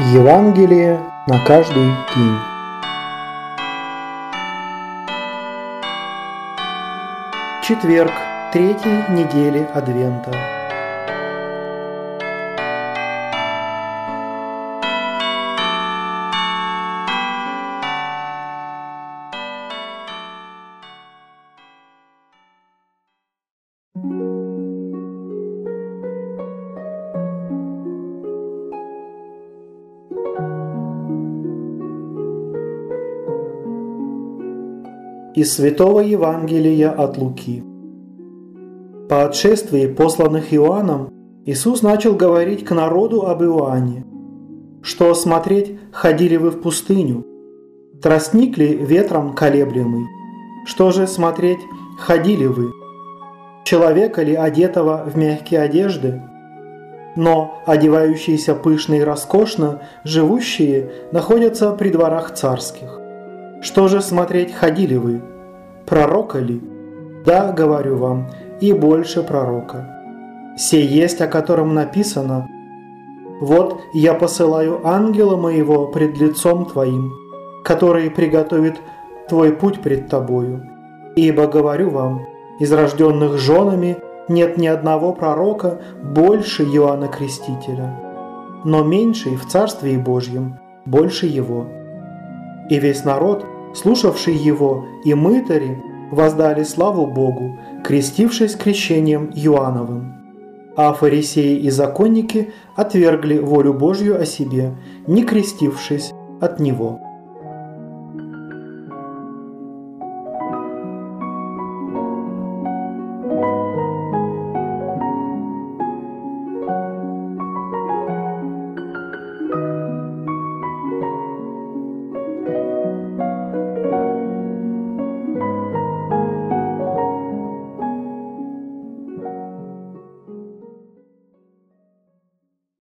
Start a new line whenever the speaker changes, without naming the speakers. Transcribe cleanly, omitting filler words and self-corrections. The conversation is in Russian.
Евангелие на каждый день. Четверг, третьей недели Адвента. Из Святого Евангелия от Луки. По отшествии, посланных Иоанном, Иисус начал говорить к народу об Иоанне. Что смотреть, ходили вы в пустыню? Тростник ли ветром колеблемый? Что же смотреть, ходили вы? Человека ли, одетого в мягкие одежды? Но одевающиеся пышно и роскошно, живущие, находятся при дворах царских. Что же смотреть, ходили вы? Пророка ли? Да, говорю вам, и больше пророка. Сей есть, о котором написано: «Вот я посылаю ангела моего пред лицом твоим, который приготовит твой путь пред тобою. Ибо, говорю вам, из рожденных женами нет ни одного пророка больше Иоанна Крестителя, но меньший в Царстве Божьем больше его». И весь народ, слушавший его, и мытари воздали славу Богу, крестившись крещением Иоанновым. А фарисеи и законники отвергли волю Божью о себе, не крестившись от него.